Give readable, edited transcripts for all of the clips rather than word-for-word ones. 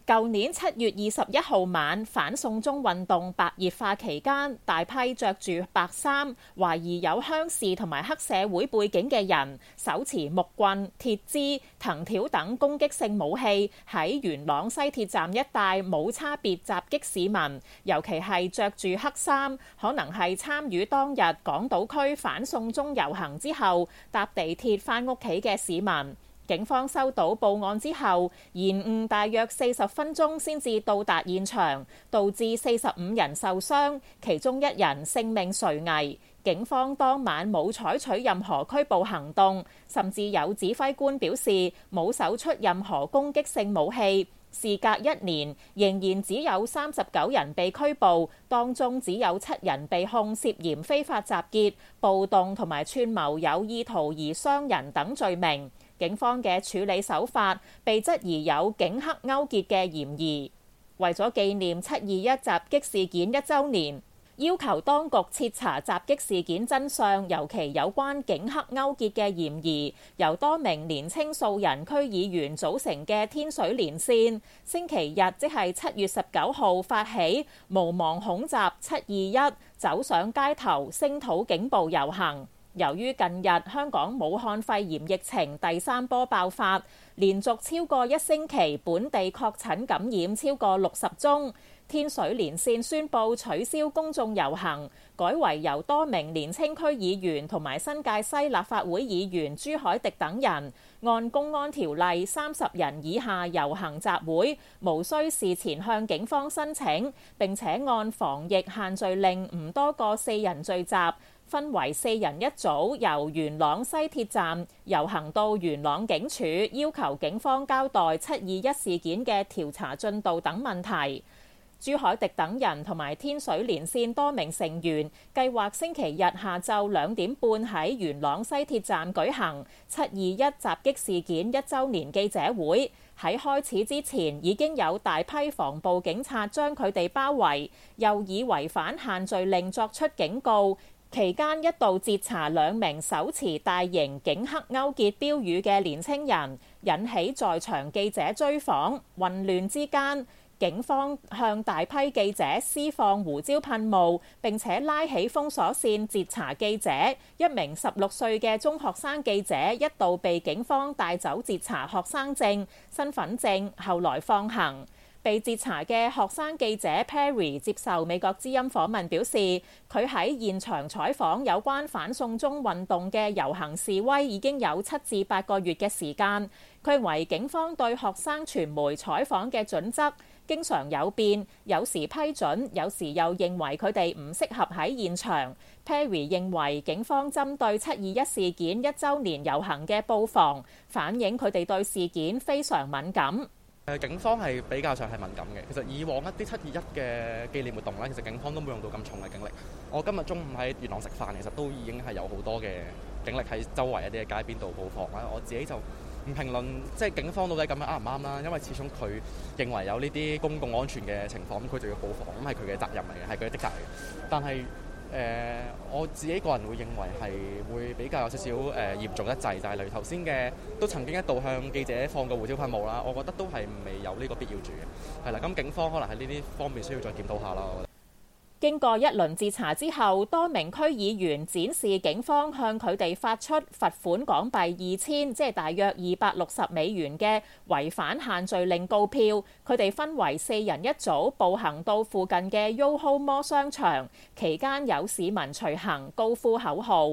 舊年7月21號晚，反送中運動白熱化期間，大批着住白衫、懷疑有鄉事同埋黑社會背景嘅人，手持木棍、鐵枝、藤條等攻擊性武器，喺元朗西鐵站一帶冇差別襲擊市民，尤其係着住黑衫，可能係參與當日港島區反送中遊行之後搭地鐵返屋企嘅市民。警方收到報案之後，延誤大約40分鐘先至到達現場，導致45人受傷，其中1人性命垂危。警方當晚冇採取任何拘捕行動，甚至有指揮官表示冇搜出任何攻擊性武器。事隔1年，仍然只有39人被拘捕，當中只有7人被控涉嫌非法集結、暴動同埋串謀有意圖而傷人等罪名。警方嘅處理手法被質疑有警黑勾結嘅嫌疑。為咗紀念721襲擊事件1週年，要求當局徹查襲擊事件真相，尤其有關警黑勾結嘅嫌疑，由多名年青素人區議員組成嘅天水連線，星期日即係7月19號發起無忘恐襲721，走上街頭聲討警暴遊行。由於近日香港武漢肺炎疫情第3波爆發，連續超過1星期本地確診感染超過60宗，天水連線宣布取消公眾遊行，改為由多名年青區議員同埋新界西立法會議員朱凱廸等人，按公安條例30人以下遊行集會，無需事前向警方申請，並且按防疫限聚令唔多過4人聚集，分為4人一組，由元朗西鐵站遊行到元朗警署，要求警方交代721事件嘅調查進度等問題。朱凱廸等人同埋天水連線多名成員計劃星期日下晝2點半喺元朗西鐵站舉行721襲擊事件1週年記者會。喺開始之前已經有大批防暴警察將佢哋包圍，又以違反限聚令作出警告。期間一度截查2名手持大型警黑勾結標語嘅年青人，引起在場記者追訪。混亂之間，警方向大批記者施放胡椒噴霧，並且拉起封鎖線截查記者。1名16歲嘅中學生記者一度被警方帶走截查學生證、身份證，後來放行。被截查嘅學生記者 Perry 接受美國之音訪問表示，佢喺現場採訪有關反送中運動嘅遊行示威已經有7至8個月嘅時間。佢認為警方對學生傳媒採訪嘅準則經常有變，有時批准，有時又認為佢哋唔適合喺現場。Perry 認為警方針對721事件1週年遊行嘅布防，反映佢哋對事件非常敏感。 警方係比較上係敏感嘅。其實以往一啲721嘅紀念活動咧，其實警方都冇用到咁重嘅警力。我今日中午喺元朗食飯，其實都已經係有好多嘅警力喺周圍一啲嘅街邊度布防啦。我自己就唔評論即係警方到底咁樣啱唔啱啦，因為始終佢認為有呢啲公共安全嘅情況，咁佢就要布防，咁係佢嘅責任嚟嘅，係佢嘅職責嚟嘅。但係我自己個人會認為係會比較有少少嚴重一滯，就係例如頭先嘅都曾經一度向記者放過胡椒噴霧啦，我覺得都係未有呢個必要住嘅。係啦，咁警方可能喺呢啲方面需要再檢討下啦。我覺得經過一輪截查之後，多名區議員展示警方向佢哋發出罰款港幣2000，即係大約260美元嘅違反限聚令告票。佢哋分為4人一組，步行到附近嘅 YOHO Mall 商場，期間有市民隨行高呼口號。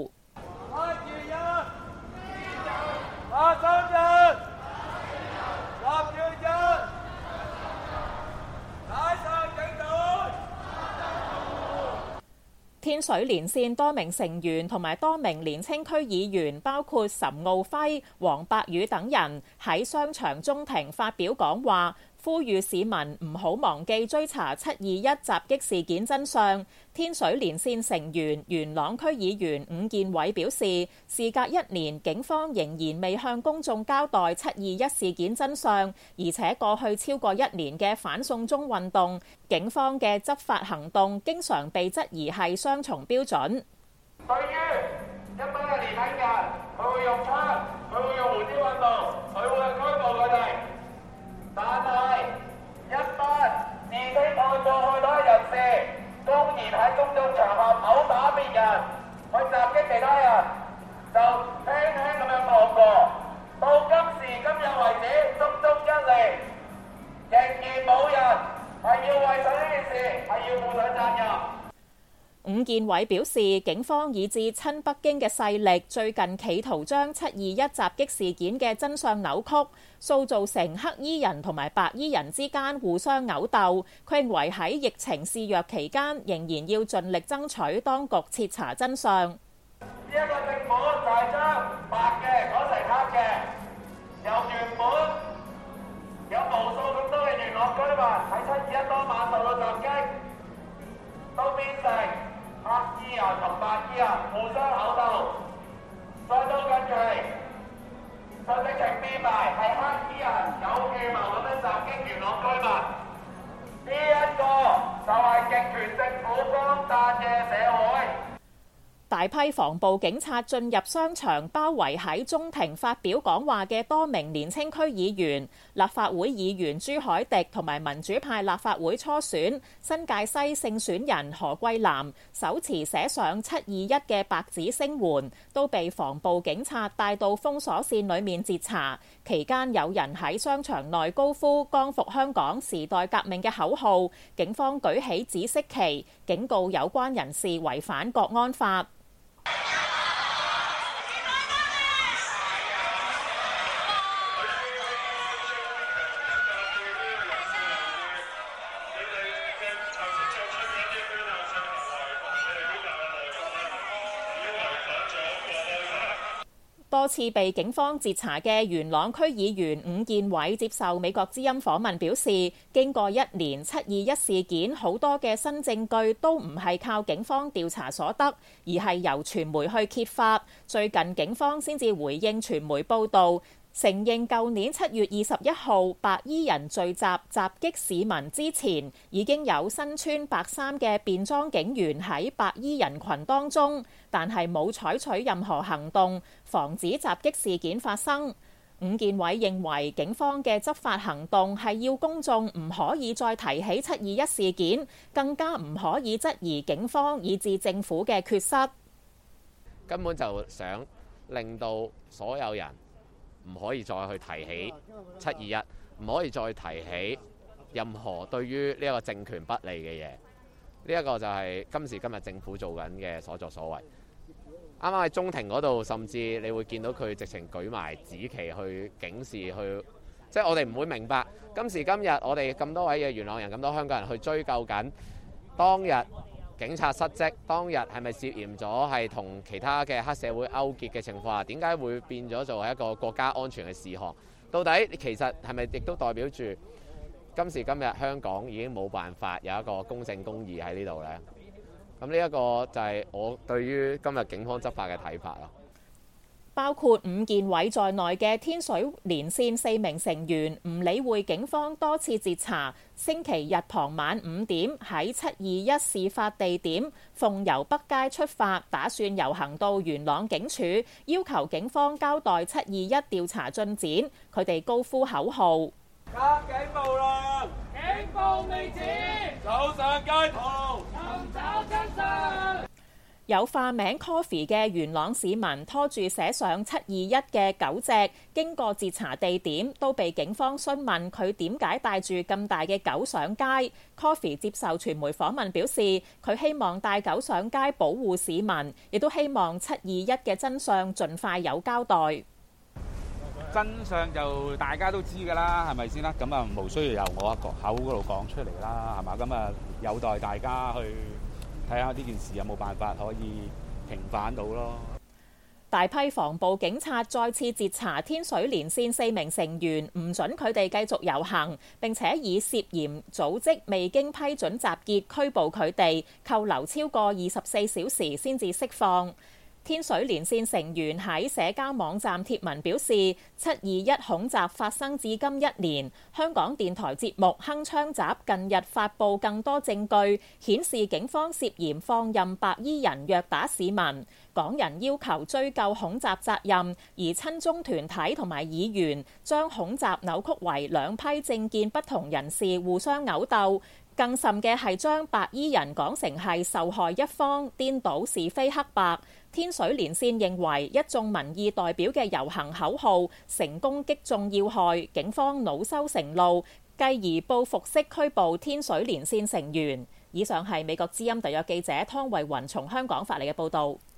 天水連線多名成員同埋多名年青區議員，包括岑敖暉、黃伯宇等人喺商場中庭發表講話，呼籲市民唔好忘記追查721襲擊事件真相。天水連線成員元朗區議員伍健偉表示，事隔1年，警方仍然未向公眾交代721事件真相，而且過去超過1年嘅反送中運動，警方嘅執法行動經常被質疑係雙重標準。 對於一班嘅年輕人，佢會用槍，佢會用胡椒噴霧，佢會拘捕佢哋。但係一然喺公眾場合毆打別人，去襲擊其他人，就輕輕咁樣放過。到今時今日為止，足足1年，仍然冇人係要為咗呢件事係要負上責任。 伍健偉表示，警方以至親北京嘅勢力，最近企圖將721襲擊事件嘅真相扭曲，塑造成黑衣人同埋白衣人之間互相毆鬥。佢認為喺疫情肆虐期間，仍然要盡力爭取當局徹查真相。 呢一個政府就係將白嘅講成黑嘅，由原本有無數咁多嘅元朗居民喺721當晚受到襲擊，都變成黑衣人同白衣人互相毆鬥，再到近期就直情變埋係黑衣人有預謀咁樣襲擊元朗居民，呢一個就係極權政府光誕嘅社會。 大批防暴警察進入商場，包圍喺中庭發表講話嘅多名年青區議員。立法會議員朱凱廸同埋民主派立法會初選新界西勝選人何桂藍手持寫上721嘅白紙聲援，都被防暴警察帶到封鎖線裡面截查。期間有人喺商場內高呼光復香港時代革命嘅口號，警方舉起紫色旗，警告有關人士違反國安法。多次被警方截查嘅元朗區議員伍健偉接受美國之音訪問表示，經過1年721事件，好多嘅新證據都唔係靠警方調查所得，而係由傳媒去揭發。最近警方先至回應傳媒報導，承認舊年7月21號白衣人聚集襲擊市民之前，已經有身穿白衫嘅便裝警員喺白衣人群當中，但係冇採取任何行動防止襲擊事件發生。伍健偉認為警方嘅執法行動係要公眾唔可以再提起721事件，更加唔可以質疑警方以至政府嘅缺失。 根本就想令到所有人唔可以再去提起721，唔可以再提起任何對於呢一個政權不利嘅嘢。呢一個就係今時今日政府做緊嘅所作所為。啱啱喺中庭嗰度，甚至你會見到佢直情舉埋紫旗去警示，即係我哋唔會明白今時今日我哋咁多位嘅元朗人、咁多香港人去追究緊當日警察失職，當日係咪涉嫌咗係同其他嘅黑社會勾結嘅情況下，點解會變咗做係一個國家安全嘅事項？到底其實係咪亦都代表住今時今日香港已經冇辦法有一個公正公義喺呢度呢？咁呢一個就係我對於今日警方執法嘅睇法咯。 包括伍健偉在內嘅天水連線4名成員唔理會警方多次截查，星期日傍晚5點喺721事發地點鳳攸北街出發，打算遊行到元朗警署，要求警方交代721調查進展。佢哋高呼口號： 夾警暴亂，警暴未止，走上街頭，尋找真相。 有化名 Coffee 嘅元朗市民拖住寫上721嘅狗隻，經過截查地點，都被警方詢問佢點解帶住咁大嘅狗上街。Coffee 接受傳媒訪問表示，佢希望帶狗上街保護市民，亦都希望721嘅真相盡快有交代。 真相就大家都知㗎啦，係咪先啦？咁啊，無需要由我一個口嗰度講出嚟啦，係嘛？咁啊，有待大家去睇下呢件事有冇辦法可以平反到咯。 大批防暴警察再次截查天水連線4名成員，唔准佢哋繼續遊行，並且以涉嫌組織未經批准集結拘捕佢哋，扣留超過24小時先至釋放。天水連線成員喺社交網站貼文表示，721恐襲發生至今1年，香港電台節目《鏗鏘集》近日發布更多證據，顯示警方涉嫌放任白衣人虐打市民。 港人要求追究恐襲責任，而親中團體同埋議員將恐襲扭曲為兩批政見不同人士互相毆鬥。更甚嘅係將白衣人講成係受害一方，顛倒是非黑白。天水連線認為一眾民意代表嘅遊行口號成功擊中要害，警方惱羞成怒，繼而報復式拘捕天水連線成員。以上係美國之音特約記者湯慧雲從香港發嚟嘅報導。